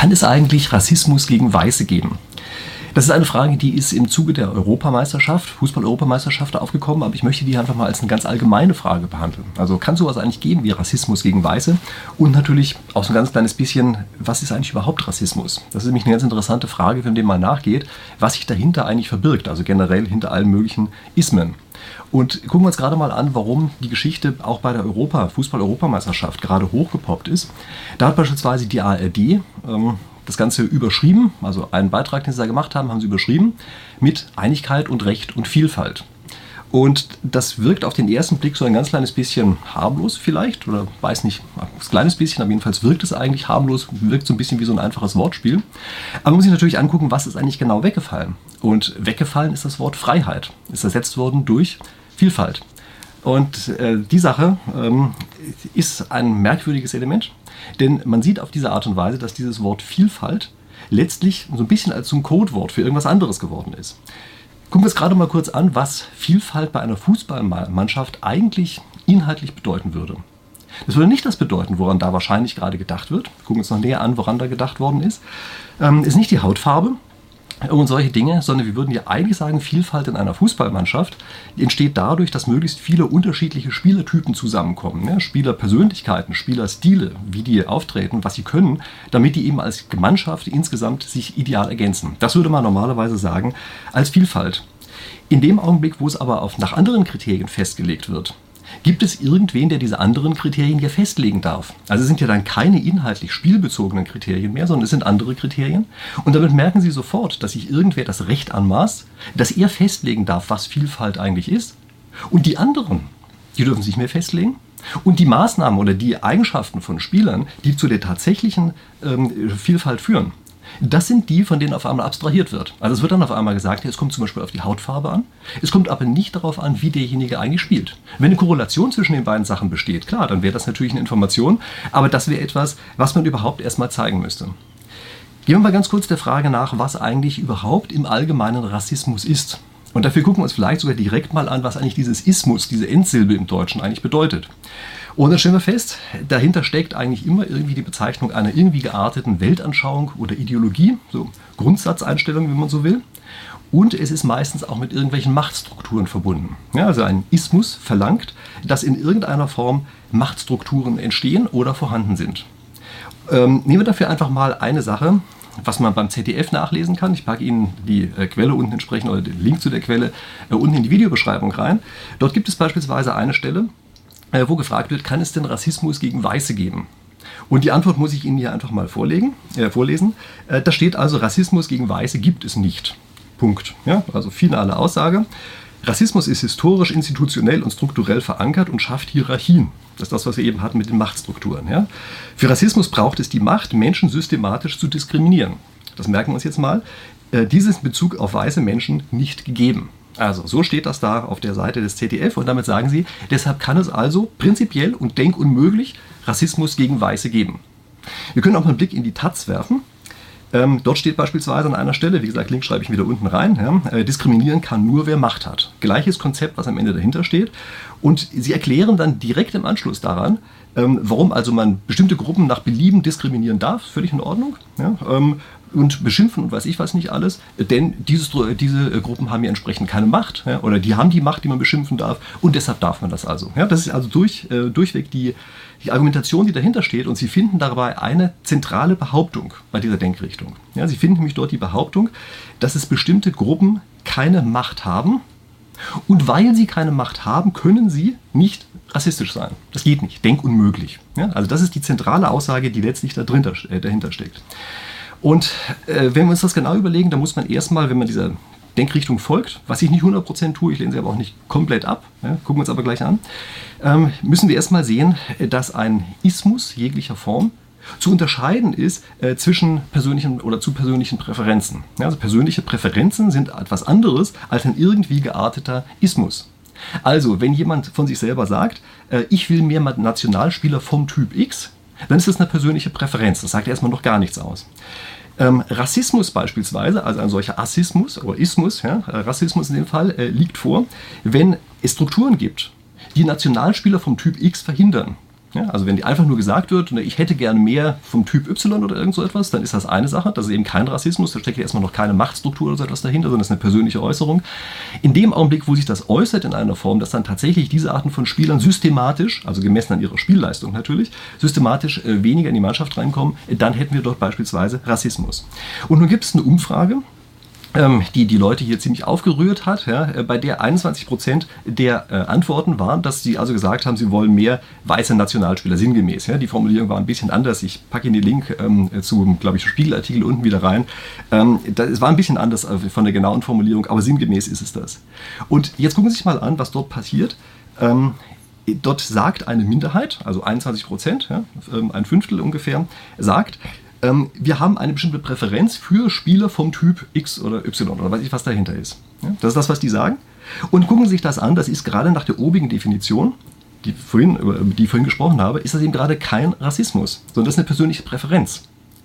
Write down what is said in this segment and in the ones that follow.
Kann es eigentlich Rassismus gegen Weiße geben? Das ist eine Frage, die ist im Zuge der Europameisterschaft, Fußball-Europameisterschaft aufgekommen, aber ich möchte die einfach mal als eine ganz allgemeine Frage behandeln. Also kann sowas eigentlich geben wie Rassismus gegen Weiße? Und natürlich auch so ein ganz kleines bisschen, was ist eigentlich überhaupt Rassismus? Das ist nämlich eine ganz interessante Frage, wenn man dem mal nachgeht, was sich dahinter eigentlich verbirgt, also generell hinter allen möglichen Ismen. Und gucken wir uns gerade mal an, warum die Geschichte auch bei der Fußball-Europameisterschaft gerade hochgepoppt ist. Da hat beispielsweise die ARD das Ganze überschrieben, also einen Beitrag, den sie da gemacht haben, haben sie überschrieben mit Einigkeit und Recht und Vielfalt. Und das wirkt auf den ersten Blick so ein ganz kleines bisschen harmlos vielleicht, oder weiß nicht, ein kleines bisschen, aber jedenfalls wirkt es eigentlich harmlos, wirkt so ein bisschen wie so ein einfaches Wortspiel. Aber man muss sich natürlich angucken, was ist eigentlich genau weggefallen. Und weggefallen ist das Wort Freiheit, ist ersetzt worden durch Vielfalt. Und die Sache ist ein merkwürdiges Element, denn man sieht auf diese Art und Weise, dass dieses Wort Vielfalt letztlich so ein bisschen als so ein Codewort für irgendwas anderes geworden ist. Gucken wir uns gerade mal kurz an, was Vielfalt bei einer Fußballmannschaft eigentlich inhaltlich bedeuten würde. Das würde nicht das bedeuten, woran da wahrscheinlich gerade gedacht wird. Wir gucken uns noch näher an, woran da gedacht worden ist. Ist nicht die Hautfarbe und solche Dinge, sondern wir würden ja eigentlich sagen, Vielfalt in einer Fußballmannschaft entsteht dadurch, dass möglichst viele unterschiedliche Spielertypen zusammenkommen. Ne? Spielerpersönlichkeiten, Spielerstile, wie die auftreten, was sie können, damit die eben als Mannschaft insgesamt sich ideal ergänzen. Das würde man normalerweise sagen als Vielfalt. In dem Augenblick, wo es aber nach anderen Kriterien festgelegt wird, gibt es irgendwen, der diese anderen Kriterien hier festlegen darf. Also es sind ja dann keine inhaltlich spielbezogenen Kriterien mehr, sondern es sind andere Kriterien. Und damit merken Sie sofort, dass sich irgendwer das Recht anmaßt, dass er festlegen darf, was Vielfalt eigentlich ist. Und die anderen, die dürfen sich mehr festlegen. Und die Maßnahmen oder die Eigenschaften von Spielern, die zu der tatsächlichen Vielfalt führen, das sind die, von denen auf einmal abstrahiert wird. Also es wird dann auf einmal gesagt, es kommt zum Beispiel auf die Hautfarbe an. Es kommt aber nicht darauf an, wie derjenige eigentlich spielt. Wenn eine Korrelation zwischen den beiden Sachen besteht, klar, dann wäre das natürlich eine Information. Aber das wäre etwas, was man überhaupt erstmal zeigen müsste. Gehen wir mal ganz kurz der Frage nach, was eigentlich überhaupt im Allgemeinen Rassismus ist. Und dafür gucken wir uns vielleicht sogar direkt mal an, was eigentlich dieses Ismus, diese Endsilbe im Deutschen eigentlich bedeutet. Und dann stellen wir fest, dahinter steckt eigentlich immer irgendwie die Bezeichnung einer irgendwie gearteten Weltanschauung oder Ideologie, so Grundsatzeinstellung, wenn man so will. Und es ist meistens auch mit irgendwelchen Machtstrukturen verbunden. Ja, also ein Ismus verlangt, dass in irgendeiner Form Machtstrukturen entstehen oder vorhanden sind. Nehmen wir dafür einfach mal eine Sache, was man beim ZDF nachlesen kann. Ich packe Ihnen die Quelle unten entsprechend oder den Link zu der Quelle unten in die Videobeschreibung rein. Dort gibt es beispielsweise eine Stelle, wo gefragt wird, kann es denn Rassismus gegen Weiße geben? Und die Antwort muss ich Ihnen hier einfach mal vorlesen. Da steht also, Rassismus gegen Weiße gibt es nicht. Punkt. Ja, also finale Aussage. Rassismus ist historisch, institutionell und strukturell verankert und schafft Hierarchien. Das ist das, was wir eben hatten mit den Machtstrukturen. Ja? Für Rassismus braucht es die Macht, Menschen systematisch zu diskriminieren. Das merken wir uns jetzt mal. Dieses in Bezug auf weiße Menschen nicht gegeben. Also so steht das da auf der Seite des ZDF und damit sagen sie, deshalb kann es also prinzipiell und denkunmöglich Rassismus gegen Weiße geben. Wir können auch mal einen Blick in die Taz werfen. Dort steht beispielsweise an einer Stelle, wie gesagt, Link schreibe ich wieder unten rein, ja, diskriminieren kann nur, wer Macht hat. Gleiches Konzept, was am Ende dahinter steht. Und sie erklären dann direkt im Anschluss daran, warum also man bestimmte Gruppen nach Belieben diskriminieren darf, völlig in Ordnung, ja, und beschimpfen und weiß ich was nicht alles, denn diese Gruppen haben ja entsprechend keine Macht, ja, oder die haben die Macht, die man beschimpfen darf und deshalb darf man das also. Ja, das ist also durchweg die Argumentation, die dahinter steht und Sie finden dabei eine zentrale Behauptung bei dieser Denkrichtung. Ja, Sie finden nämlich dort die Behauptung, dass es bestimmte Gruppen keine Macht haben und weil sie keine Macht haben, können sie nicht rassistisch sein. Das geht nicht, denkunmöglich. Ja, also das ist die zentrale Aussage, die letztlich dahinter steckt. Und wenn wir uns das genau überlegen, dann muss man erstmal, wenn man dieser Denkrichtung folgt, was ich nicht 100% tue, ich lehne sie aber auch nicht komplett ab, ja, gucken wir uns aber gleich an, müssen wir erstmal sehen, dass ein Ismus jeglicher Form zu unterscheiden ist zwischen persönlichen oder zu persönlichen Präferenzen. Ja, also persönliche Präferenzen sind etwas anderes als ein irgendwie gearteter Ismus. Also, wenn jemand von sich selber sagt, ich will mehr Nationalspieler vom Typ X, dann ist das eine persönliche Präferenz. Das sagt erstmal noch gar nichts aus. Rassismus beispielsweise, also ein solcher Assismus oder Ismus, ja, Rassismus in dem Fall, liegt vor, wenn es Strukturen gibt, die Nationalspieler vom Typ X verhindern. Ja, also wenn die einfach nur gesagt wird, ich hätte gerne mehr vom Typ Y oder irgend so etwas, dann ist das eine Sache. Das ist eben kein Rassismus, da steckt ja erstmal noch keine Machtstruktur oder so etwas dahinter, sondern das ist eine persönliche Äußerung. In dem Augenblick, wo sich das äußert in einer Form, dass dann tatsächlich diese Arten von Spielern systematisch, also gemessen an ihrer Spielleistung natürlich, systematisch weniger in die Mannschaft reinkommen, dann hätten wir dort beispielsweise Rassismus. Und nun gibt es eine Umfrage, die Leute hier ziemlich aufgerührt hat, ja, bei der 21% der Antworten waren, dass sie also gesagt haben, sie wollen mehr weiße Nationalspieler, sinngemäß. Ja. Die Formulierung war ein bisschen anders. Ich packe Ihnen den Link zu, glaube ich, Spiegelartikel unten wieder rein. Es war ein bisschen anders von der genauen Formulierung, aber sinngemäß ist es das. Und jetzt gucken Sie sich mal an, was dort passiert. Dort sagt eine Minderheit, also 21%, ja, ein Fünftel ungefähr, sagt, wir haben eine bestimmte Präferenz für Spieler vom Typ X oder Y oder weiß ich, was dahinter ist. Ja, das ist das, was die sagen. Und gucken Sie sich das an, das ist gerade nach der obigen Definition, über die ich vorhin gesprochen habe, ist das eben gerade kein Rassismus, sondern das ist eine persönliche Präferenz.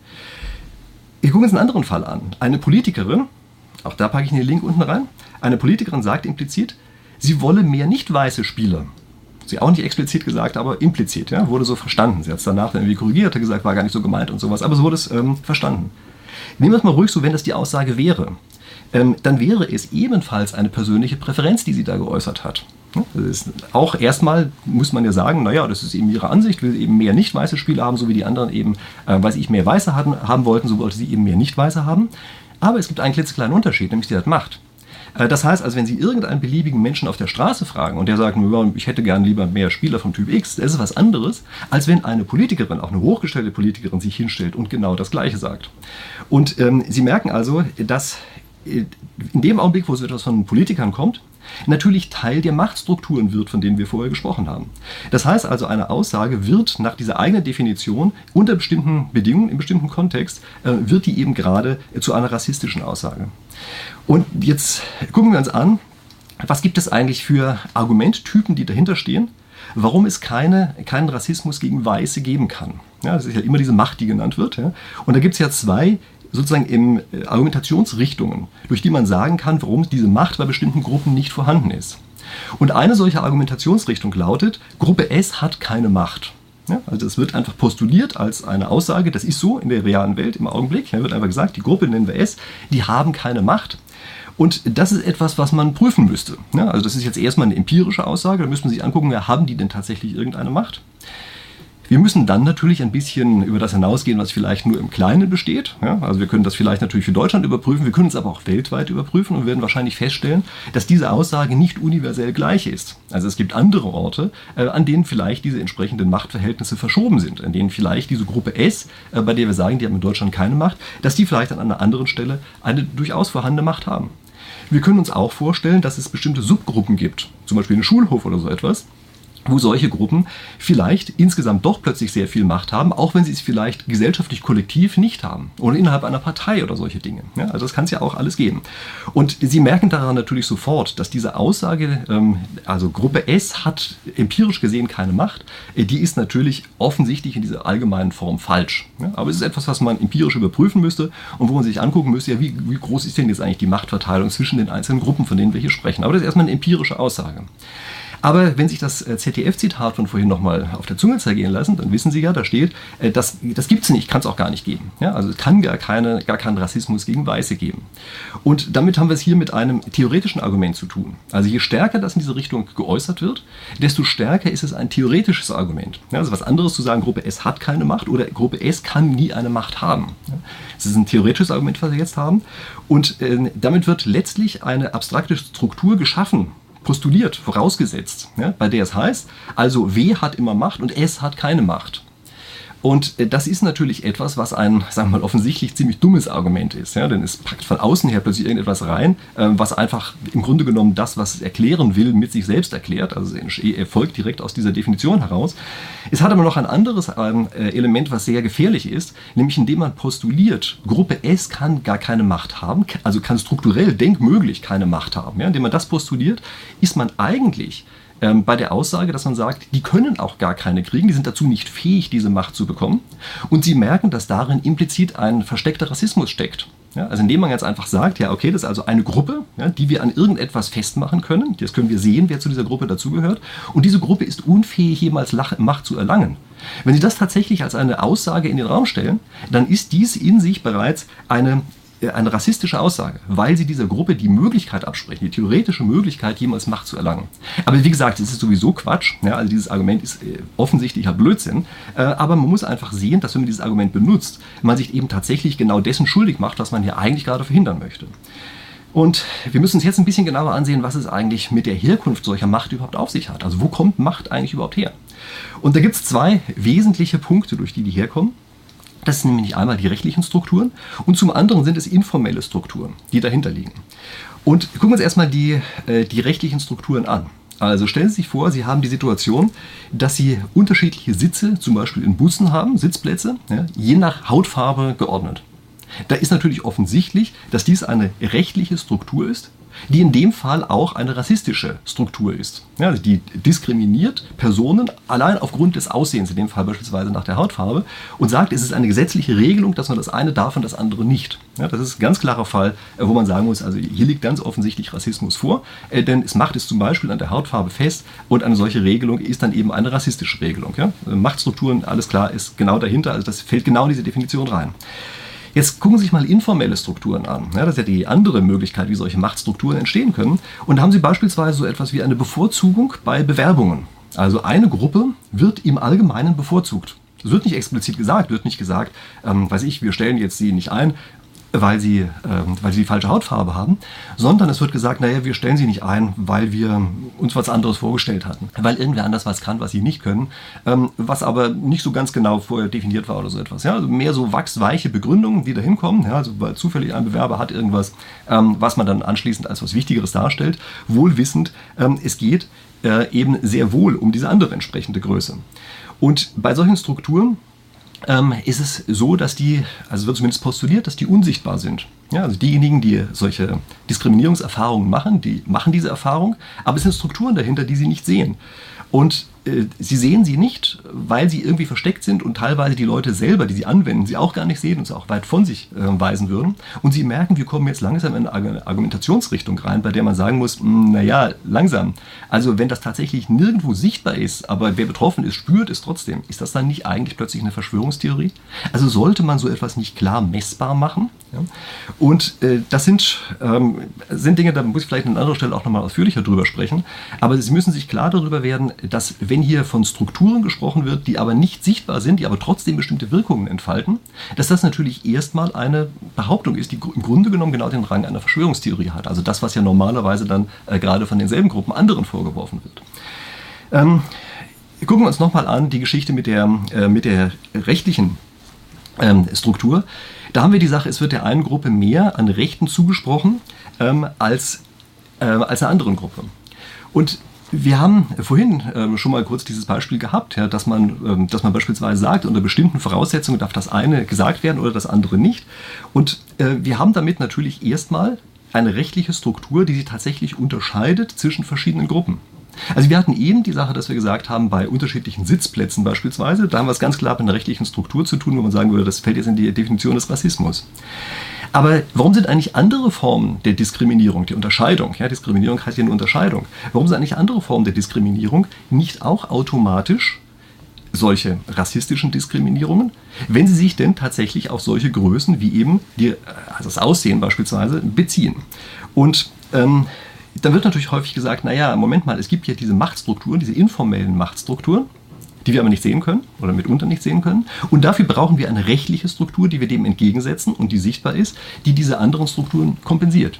Wir gucken uns einen anderen Fall an. Eine Politikerin, auch da packe ich den Link unten rein, eine Politikerin sagt implizit, sie wolle mehr nicht weiße Spieler. Sie auch nicht explizit gesagt, aber implizit, ja, wurde so verstanden. Sie hat es danach dann irgendwie korrigiert, hat gesagt, war gar nicht so gemeint und sowas, aber so wurde es verstanden. Nehmen wir es mal ruhig so, wenn das die Aussage wäre, dann wäre es ebenfalls eine persönliche Präferenz, die sie da geäußert hat. Das ist auch erstmal, muss man ja sagen, naja, das ist eben ihre Ansicht, will eben mehr nicht weiße Spieler haben, so wie die anderen eben, mehr Weiße haben wollten, so wollte sie eben mehr nicht Weiße haben. Aber es gibt einen klitzekleinen Unterschied, nämlich die das macht. Das heißt also, wenn Sie irgendeinen beliebigen Menschen auf der Straße fragen und der sagt, ich hätte gern lieber mehr Spieler vom Typ X, das ist was anderes, als wenn eine Politikerin, auch eine hochgestellte Politikerin, sich hinstellt und genau das Gleiche sagt. Und Sie merken also, dass in dem Augenblick, wo so etwas von Politikern kommt, natürlich Teil der Machtstrukturen wird, von denen wir vorher gesprochen haben. Das heißt also, eine Aussage wird nach dieser eigenen Definition unter bestimmten Bedingungen, im bestimmten Kontext, wird die eben gerade zu einer rassistischen Aussage. Und jetzt gucken wir uns an, was gibt es eigentlich für Argumenttypen, die dahinter stehen, warum es keinen Rassismus gegen Weiße geben kann. Ja, das ist ja immer diese Macht, die genannt wird. Ja. Und da gibt es ja zwei sozusagen Argumentationsrichtungen, durch die man sagen kann, warum diese Macht bei bestimmten Gruppen nicht vorhanden ist. Und eine solche Argumentationsrichtung lautet, Gruppe S hat keine Macht. Ja, also das wird einfach postuliert als eine Aussage, das ist so in der realen Welt im Augenblick. Da wird einfach gesagt, die Gruppe nennen wir S, die haben keine Macht. Und das ist etwas, was man prüfen müsste. Ja, also das ist jetzt erstmal eine empirische Aussage, da müsste man sich angucken, haben die denn tatsächlich irgendeine Macht? Wir müssen dann natürlich ein bisschen über das hinausgehen, was vielleicht nur im Kleinen besteht. Ja, also wir können das vielleicht natürlich für Deutschland überprüfen, wir können es aber auch weltweit überprüfen und werden wahrscheinlich feststellen, dass diese Aussage nicht universell gleich ist. Also es gibt andere Orte, an denen vielleicht diese entsprechenden Machtverhältnisse verschoben sind, an denen vielleicht diese Gruppe S, bei der wir sagen, die haben in Deutschland keine Macht, dass die vielleicht an einer anderen Stelle eine durchaus vorhandene Macht haben. Wir können uns auch vorstellen, dass es bestimmte Subgruppen gibt, zum Beispiel einen Schulhof oder so etwas, wo solche Gruppen vielleicht insgesamt doch plötzlich sehr viel Macht haben, auch wenn sie es vielleicht gesellschaftlich kollektiv nicht haben oder innerhalb einer Partei oder solche Dinge. Ja, also das kann es ja auch alles geben. Und Sie merken daran natürlich sofort, dass diese Aussage, also Gruppe S hat empirisch gesehen keine Macht, die ist natürlich offensichtlich in dieser allgemeinen Form falsch. Ja, aber es ist etwas, was man empirisch überprüfen müsste und wo man sich angucken müsste, ja, wie groß ist denn jetzt eigentlich die Machtverteilung zwischen den einzelnen Gruppen, von denen wir hier sprechen. Aber das ist erstmal eine empirische Aussage. Aber wenn sich das ZDF-Zitat von vorhin nochmal auf der Zunge zergehen lassen, dann wissen Sie ja, da steht, das gibt es nicht, kann es auch gar nicht geben. Ja, also es kann gar keinen Rassismus gegen Weiße geben. Und damit haben wir es hier mit einem theoretischen Argument zu tun. Also je stärker das in diese Richtung geäußert wird, desto stärker ist es ein theoretisches Argument. Ja, also was anderes zu sagen, Gruppe S hat keine Macht oder Gruppe S kann nie eine Macht haben. Ja, das ist ein theoretisches Argument, was wir jetzt haben. Und damit wird letztlich eine abstrakte Struktur geschaffen, postuliert, vorausgesetzt, ja, bei der es heißt, also W hat immer Macht und S hat keine Macht. Und das ist natürlich etwas, was ein, sagen wir mal, offensichtlich ziemlich dummes Argument ist. Ja? Denn es packt von außen her plötzlich irgendetwas rein, was einfach im Grunde genommen das, was es erklären will, mit sich selbst erklärt. Also es folgt direkt aus dieser Definition heraus. Es hat aber noch ein anderes Element, was sehr gefährlich ist, nämlich indem man postuliert, Gruppe S kann gar keine Macht haben, also kann strukturell denkmöglich keine Macht haben. Ja? Indem man das postuliert, ist man eigentlich bei der Aussage, dass man sagt, die können auch gar keine kriegen, die sind dazu nicht fähig, diese Macht zu bekommen. Und sie merken, dass darin implizit ein versteckter Rassismus steckt. Ja, also indem man jetzt einfach sagt, ja okay, das ist also eine Gruppe, ja, die wir an irgendetwas festmachen können. Jetzt können wir sehen, wer zu dieser Gruppe dazugehört. Und diese Gruppe ist unfähig, jemals Macht zu erlangen. Wenn Sie das tatsächlich als eine Aussage in den Raum stellen, dann ist dies in sich bereits eine rassistische Aussage, weil sie dieser Gruppe die Möglichkeit absprechen, die theoretische Möglichkeit, jemals Macht zu erlangen. Aber wie gesagt, es ist sowieso Quatsch. Ja, also dieses Argument ist offensichtlicher Blödsinn. Aber man muss einfach sehen, dass wenn man dieses Argument benutzt, man sich eben tatsächlich genau dessen schuldig macht, was man hier eigentlich gerade verhindern möchte. Und wir müssen uns jetzt ein bisschen genauer ansehen, was es eigentlich mit der Herkunft solcher Macht überhaupt auf sich hat. Also wo kommt Macht eigentlich überhaupt her? Und da gibt es zwei wesentliche Punkte, durch die herkommen. Das sind nämlich einmal die rechtlichen Strukturen und zum anderen sind es informelle Strukturen, die dahinter liegen. Und gucken wir uns erstmal die rechtlichen Strukturen an. Also stellen Sie sich vor, Sie haben die Situation, dass Sie unterschiedliche Sitze, zum Beispiel in Bussen haben, Sitzplätze, ja, je nach Hautfarbe geordnet. Da ist natürlich offensichtlich, dass dies eine rechtliche Struktur ist, die in dem Fall auch eine rassistische Struktur ist. Ja, also die diskriminiert Personen allein aufgrund des Aussehens, in dem Fall beispielsweise nach der Hautfarbe, und sagt, es ist eine gesetzliche Regelung, dass man das eine darf und das andere nicht. Ja, das ist ein ganz klarer Fall, wo man sagen muss, also hier liegt ganz offensichtlich Rassismus vor, denn es macht es zum Beispiel an der Hautfarbe fest und eine solche Regelung ist dann eben eine rassistische Regelung. Ja? Machtstrukturen, alles klar, ist genau dahinter, also das fällt genau in diese Definition rein. Jetzt gucken Sie sich mal informelle Strukturen an. Ja, das ist ja die andere Möglichkeit, wie solche Machtstrukturen entstehen können. Und da haben Sie beispielsweise so etwas wie eine Bevorzugung bei Bewerbungen. Also eine Gruppe wird im Allgemeinen bevorzugt. Das wird nicht explizit gesagt, wird nicht gesagt, wir stellen jetzt Sie nicht ein, weil sie die falsche Hautfarbe haben, sondern es wird gesagt, naja, wir stellen sie nicht ein, weil wir uns was anderes vorgestellt hatten, weil irgendwer anders was kann, was sie nicht können, was aber nicht so ganz genau vorher definiert war oder so etwas. Ja? Also mehr so wachsweiche Begründungen, die da hinkommen, ja? Also weil zufällig ein Bewerber hat irgendwas, was man dann anschließend als was Wichtigeres darstellt, wohl wissend, es geht eben sehr wohl um diese andere entsprechende Größe. Und bei solchen Strukturen ist es so, dass also wird zumindest postuliert, dass die unsichtbar sind. Ja, also diejenigen, die solche Diskriminierungserfahrungen machen, die machen diese Erfahrung, aber es sind Strukturen dahinter, die sie nicht sehen. Und sie sehen sie nicht, weil sie irgendwie versteckt sind und teilweise die Leute selber, die sie anwenden, sie auch gar nicht sehen und sie auch weit von sich weisen würden. Und sie merken, wir kommen jetzt langsam in eine Argumentationsrichtung rein, bei der man sagen muss, naja, langsam. Also wenn das tatsächlich nirgendwo sichtbar ist, aber wer betroffen ist, spürt es trotzdem, ist das dann nicht eigentlich plötzlich eine Verschwörungstheorie? Also sollte man so etwas nicht klar messbar machen? Ja? Und das sind Dinge, da muss ich vielleicht an anderer Stelle auch nochmal ausführlicher drüber sprechen, aber Sie müssen sich klar darüber werden, dass wenn hier von Strukturen gesprochen wird, die aber nicht sichtbar sind, die aber trotzdem bestimmte Wirkungen entfalten, dass das natürlich erstmal eine Behauptung ist, die im Grunde genommen genau den Rang einer Verschwörungstheorie hat. Also das, was ja normalerweise dann gerade von denselben Gruppen anderen vorgeworfen wird. Gucken wir uns nochmal an die Geschichte mit der rechtlichen Struktur. Da haben wir die Sache, es wird der einen Gruppe mehr an Rechten zugesprochen als einer anderen Gruppe. Und wir haben vorhin schon mal kurz dieses Beispiel gehabt, ja, dass man beispielsweise sagt, unter bestimmten Voraussetzungen darf das eine gesagt werden oder das andere nicht. Und wir haben damit natürlich erstmal eine rechtliche Struktur, die sich tatsächlich unterscheidet zwischen verschiedenen Gruppen. Also wir hatten eben die Sache, dass wir gesagt haben, bei unterschiedlichen Sitzplätzen beispielsweise, da haben wir es ganz klar mit einer rechtlichen Struktur zu tun, wo man sagen würde, das fällt jetzt in die Definition des Rassismus. Aber warum sind eigentlich andere Formen der Diskriminierung, die Unterscheidung, ja, Diskriminierung heißt ja eine Unterscheidung, warum sind eigentlich andere Formen der Diskriminierung nicht auch automatisch solche rassistischen Diskriminierungen, wenn sie sich denn tatsächlich auf solche Größen wie eben also das Aussehen beispielsweise beziehen? Und dann wird natürlich häufig gesagt, naja, Moment mal, es gibt ja diese Machtstrukturen, diese informellen Machtstrukturen, die wir aber nicht sehen können oder mitunter nicht sehen können. Und dafür brauchen wir eine rechtliche Struktur, die wir dem entgegensetzen und die sichtbar ist, die diese anderen Strukturen kompensiert.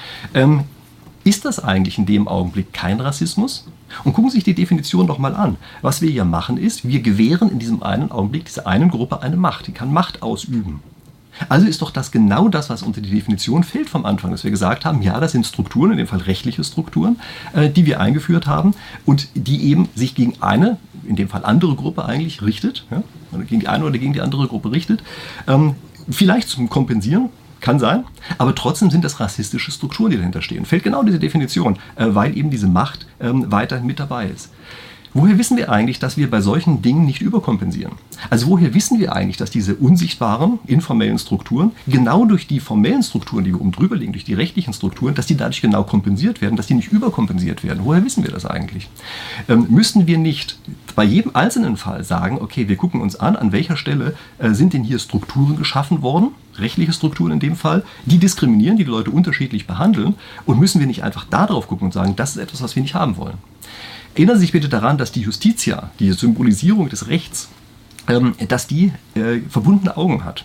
Ist das eigentlich in dem Augenblick kein Rassismus? Und gucken Sie sich die Definition doch mal an. Was wir hier machen ist, wir gewähren in diesem einen Augenblick dieser einen Gruppe eine Macht, die kann Macht ausüben. Also ist doch das genau das, was unter die Definition fällt vom Anfang, dass wir gesagt haben, ja, das sind Strukturen, in dem Fall rechtliche Strukturen, die wir eingeführt haben und die eben sich gegen eine, in dem Fall andere Gruppe eigentlich richtet, ja, oder gegen die eine oder gegen die andere Gruppe richtet, vielleicht zum Kompensieren, Kann sein, aber trotzdem sind das rassistische Strukturen, die dahinter stehen. Fällt genau diese Definition, weil eben diese Macht weiterhin mit dabei ist. Woher wissen wir eigentlich, dass wir bei solchen Dingen nicht überkompensieren? Also woher wissen wir eigentlich, dass diese unsichtbaren, informellen Strukturen genau durch die formellen Strukturen, die wir oben drüber liegen, durch die rechtlichen Strukturen, dass die dadurch genau kompensiert werden, dass die nicht überkompensiert werden? Woher wissen wir das eigentlich? Müssten wir nicht bei jedem einzelnen Fall sagen, okay, wir gucken uns an welcher Stelle sind denn hier Strukturen geschaffen worden, rechtliche Strukturen in dem Fall, die diskriminieren, die Leute unterschiedlich behandeln, und müssen wir nicht einfach da drauf gucken und sagen, das ist etwas, was wir nicht haben wollen? Erinnern Sie sich bitte daran, dass die Justitia, die Symbolisierung des Rechts, dass die verbundene Augen hat.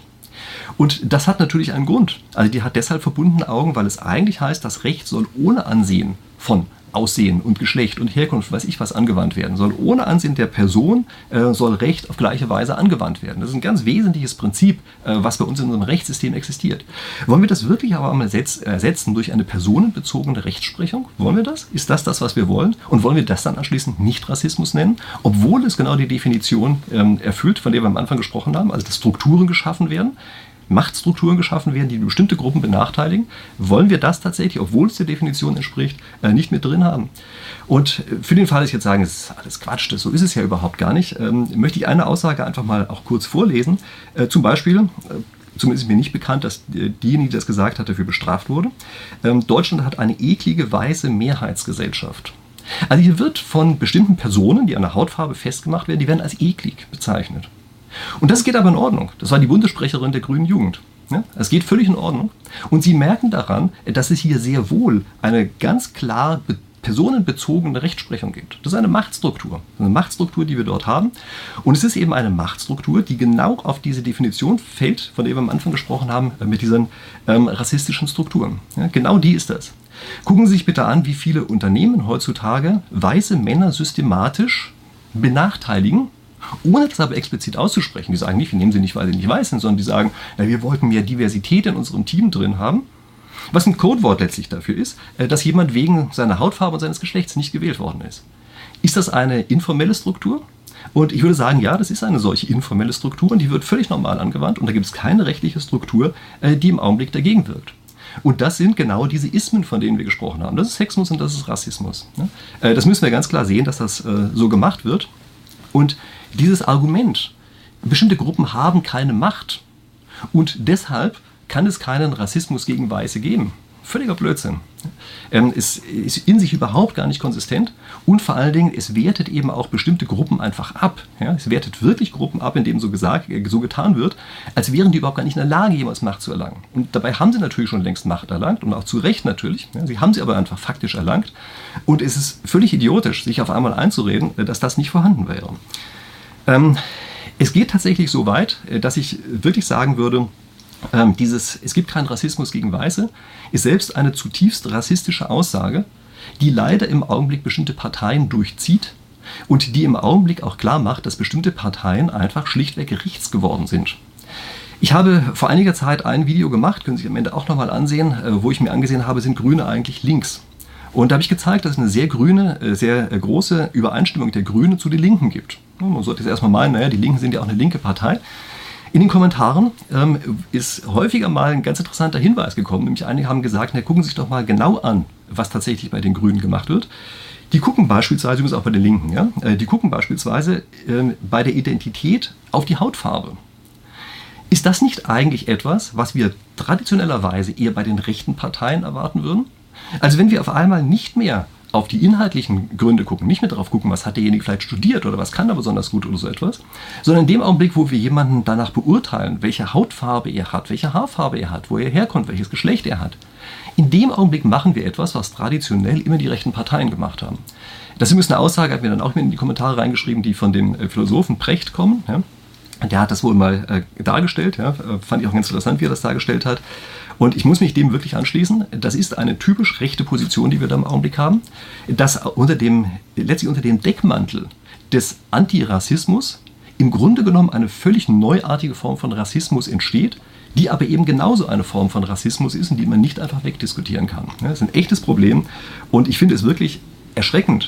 Und das hat natürlich einen Grund. Also die hat deshalb verbundene Augen, weil es eigentlich heißt, das Recht soll ohne Ansehen von Aussehen und Geschlecht und Herkunft, weiß ich was, angewandt werden soll. Ohne Ansehen der Person soll Recht auf gleiche Weise angewandt werden. Das ist ein ganz wesentliches Prinzip, was bei uns in unserem Rechtssystem existiert. Wollen wir das wirklich aber einmal ersetzen durch eine personenbezogene Rechtsprechung? Wollen wir das? Ist das das, was wir wollen? Und wollen wir das dann anschließend nicht Rassismus nennen? Obwohl es genau die Definition erfüllt, von der wir am Anfang gesprochen haben, also dass Strukturen geschaffen werden, Machtstrukturen geschaffen werden, die bestimmte Gruppen benachteiligen, wollen wir das tatsächlich, obwohl es der Definition entspricht, nicht mit drin haben. Und für den Fall, dass ich jetzt sagen, es ist alles Quatsch, so ist es ja überhaupt gar nicht, möchte ich eine Aussage einfach mal auch kurz vorlesen. Zum Beispiel, zumindest ist mir nicht bekannt, dass diejenige, die das gesagt hat, dafür bestraft wurde. Deutschland hat eine eklige weiße Mehrheitsgesellschaft. Also hier wird von bestimmten Personen, die an der Hautfarbe festgemacht werden, die werden als eklig bezeichnet. Und das geht aber in Ordnung. Das war die Bundessprecherin der Grünen Jugend. Ja, es geht völlig in Ordnung. Und Sie merken daran, dass es hier sehr wohl eine ganz klar personenbezogene Rechtsprechung gibt. Das ist eine Machtstruktur. Eine Machtstruktur, die wir dort haben. Und es ist eben eine Machtstruktur, die genau auf diese Definition fällt, von der wir am Anfang gesprochen haben, mit diesen rassistischen Strukturen. Ja, genau die ist das. Gucken Sie sich bitte an, wie viele Unternehmen heutzutage weiße Männer systematisch benachteiligen, ohne das aber explizit auszusprechen. Die sagen nicht, wir nehmen sie nicht, weil sie nicht weiß sind, sondern die sagen, na, wir wollten mehr Diversität in unserem Team drin haben. Was ein Codewort letztlich dafür ist, dass jemand wegen seiner Hautfarbe und seines Geschlechts nicht gewählt worden ist. Ist das eine informelle Struktur? Und ich würde sagen, ja, das ist eine solche informelle Struktur und die wird völlig normal angewandt und da gibt es keine rechtliche Struktur, die im Augenblick dagegen wirkt. Und das sind genau diese Ismen, von denen wir gesprochen haben. Das ist Sexismus und das ist Rassismus. Das müssen wir ganz klar sehen, dass das so gemacht wird. Und dieses Argument, bestimmte Gruppen haben keine Macht und deshalb kann es keinen Rassismus gegen Weiße geben. Völliger Blödsinn. Es ist in sich überhaupt gar nicht konsistent und vor allen Dingen, es wertet eben auch bestimmte Gruppen einfach ab. Ja, es wertet wirklich Gruppen ab, in denen so getan wird, als wären die überhaupt gar nicht in der Lage, jemals Macht zu erlangen. Und dabei haben sie natürlich schon längst Macht erlangt und auch zu Recht natürlich. Ja, sie haben sie aber einfach faktisch erlangt und es ist völlig idiotisch, sich auf einmal einzureden, dass das nicht vorhanden wäre. Es geht tatsächlich so weit, dass ich wirklich sagen würde, es gibt keinen Rassismus gegen Weiße, ist selbst eine zutiefst rassistische Aussage, die leider im Augenblick bestimmte Parteien durchzieht und die im Augenblick auch klar macht, dass bestimmte Parteien einfach schlichtweg rechts geworden sind. Ich habe vor einiger Zeit ein Video gemacht, können Sie sich am Ende auch nochmal ansehen, wo ich mir angesehen habe, sind Grüne eigentlich links? Und da habe ich gezeigt, dass es eine sehr große Übereinstimmung der Grünen zu den Linken gibt. Man sollte jetzt erstmal meinen, naja, die Linken sind ja auch eine linke Partei. In den Kommentaren ist häufiger mal ein ganz interessanter Hinweis gekommen, nämlich einige haben gesagt, na, gucken Sie sich doch mal genau an, was tatsächlich bei den Grünen gemacht wird. Die gucken beispielsweise, übrigens auch bei den Linken, ja, die gucken beispielsweise bei der Identität auf die Hautfarbe. Ist das nicht eigentlich etwas, was wir traditionellerweise eher bei den rechten Parteien erwarten würden? Also wenn wir auf einmal nicht mehr auf die inhaltlichen Gründe gucken, nicht mehr darauf gucken, was hat derjenige vielleicht studiert oder was kann er besonders gut oder so etwas, sondern in dem Augenblick, wo wir jemanden danach beurteilen, welche Hautfarbe er hat, welche Haarfarbe er hat, wo er herkommt, welches Geschlecht er hat, in dem Augenblick machen wir etwas, was traditionell immer die rechten Parteien gemacht haben. Das ist übrigens eine Aussage, hat mir dann auch in die Kommentare reingeschrieben, die von dem Philosophen Precht kommen. Ja. Der hat das wohl mal dargestellt, ja, fand ich auch ganz interessant, wie er das dargestellt hat. Und ich muss mich dem wirklich anschließen. Das ist eine typisch rechte Position, die wir da im Augenblick haben, dass letztlich unter dem Deckmantel des Antirassismus im Grunde genommen eine völlig neuartige Form von Rassismus entsteht, die aber eben genauso eine Form von Rassismus ist und die man nicht einfach wegdiskutieren kann. Das ist ein echtes Problem und ich finde es wirklich erschreckend,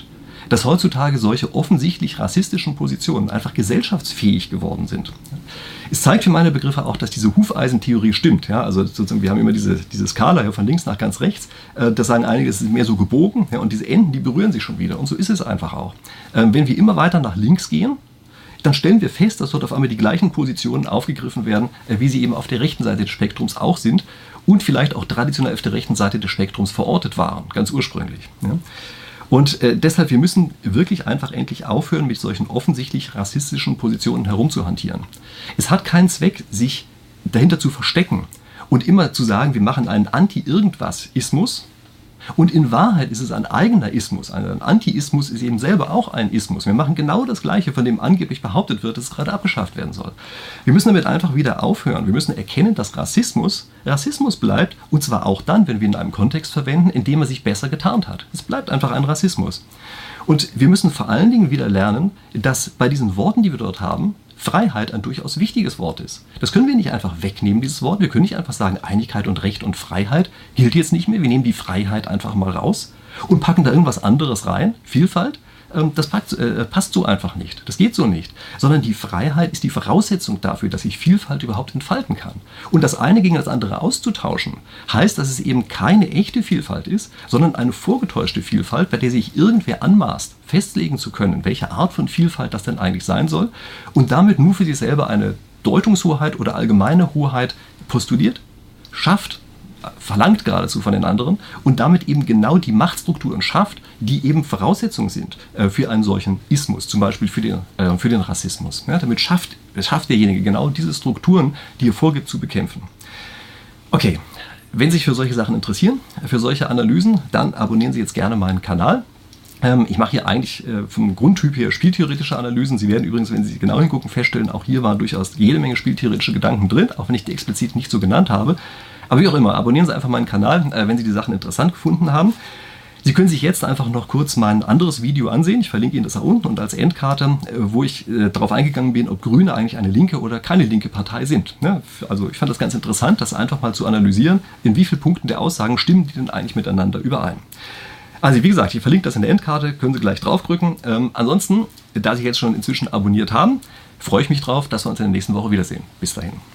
dass heutzutage solche offensichtlich rassistischen Positionen einfach gesellschaftsfähig geworden sind. Es zeigt für meine Begriffe auch, dass diese Hufeisentheorie stimmt. Ja? Also sozusagen, wir haben immer diese Skala ja, von links nach ganz rechts. Das sagen einige, es ist mehr so gebogen. Ja? Und diese Enden, die berühren sich schon wieder. Und so ist es einfach auch. Wenn wir immer weiter nach links gehen, dann stellen wir fest, dass dort auf einmal die gleichen Positionen aufgegriffen werden, wie sie eben auf der rechten Seite des Spektrums auch sind und vielleicht auch traditionell auf der rechten Seite des Spektrums verortet waren, ganz ursprünglich. Ja? Und deshalb, wir müssen wirklich einfach endlich aufhören, mit solchen offensichtlich rassistischen Positionen herumzuhantieren. Es hat keinen Zweck, sich dahinter zu verstecken und immer zu sagen, wir machen einen Anti-Irgendwas-Ismus. Und in Wahrheit ist es ein eigener Ismus. Ein Anti-Ismus ist eben selber auch ein Ismus. Wir machen genau das Gleiche, von dem angeblich behauptet wird, dass es gerade abgeschafft werden soll. Wir müssen damit einfach wieder aufhören. Wir müssen erkennen, dass Rassismus bleibt. Und zwar auch dann, wenn wir ihn in einem Kontext verwenden, in dem er sich besser getarnt hat. Es bleibt einfach ein Rassismus. Und wir müssen vor allen Dingen wieder lernen, dass bei diesen Worten, die wir dort haben, Freiheit ein durchaus wichtiges Wort ist. Das können wir nicht einfach wegnehmen, dieses Wort. Wir können nicht einfach sagen, Einigkeit und Recht und Freiheit gilt jetzt nicht mehr. Wir nehmen die Freiheit einfach mal raus und packen da irgendwas anderes rein. Vielfalt, das passt so einfach nicht. Das geht so nicht. Sondern die Freiheit ist die Voraussetzung dafür, dass sich Vielfalt überhaupt entfalten kann. Und das eine gegen das andere auszutauschen, heißt, dass es eben keine echte Vielfalt ist, sondern eine vorgetäuschte Vielfalt, bei der sich irgendwer anmaßt, festlegen zu können, welche Art von Vielfalt das denn eigentlich sein soll und damit nur für sich selber eine Deutungshoheit oder allgemeine Hoheit postuliert, schafft, verlangt geradezu von den anderen und damit eben genau die Machtstrukturen schafft, die eben Voraussetzungen sind für einen solchen Ismus, zum Beispiel für den Rassismus. Ja, damit schafft derjenige genau diese Strukturen, die er vorgibt, zu bekämpfen. Okay, wenn Sie sich für solche Sachen interessieren, für solche Analysen, dann abonnieren Sie jetzt gerne meinen Kanal. Ich mache hier eigentlich vom Grundtyp her spieltheoretische Analysen. Sie werden übrigens, wenn Sie genau hingucken, feststellen, auch hier waren durchaus jede Menge spieltheoretische Gedanken drin, auch wenn ich die explizit nicht so genannt habe. Aber wie auch immer, abonnieren Sie einfach meinen Kanal, wenn Sie die Sachen interessant gefunden haben. Sie können sich jetzt einfach noch kurz mein anderes Video ansehen. Ich verlinke Ihnen das da unten und als Endkarte, wo ich darauf eingegangen bin, ob Grüne eigentlich eine linke oder keine linke Partei sind. Ja, also ich fand das ganz interessant, das einfach mal zu analysieren, in wie vielen Punkten der Aussagen stimmen die denn eigentlich miteinander überein. Also wie gesagt, ich verlinke das in der Endkarte, können Sie gleich draufdrücken. Ansonsten, da Sie jetzt schon inzwischen abonniert haben, freue ich mich drauf, dass wir uns in der nächsten Woche wiedersehen. Bis dahin.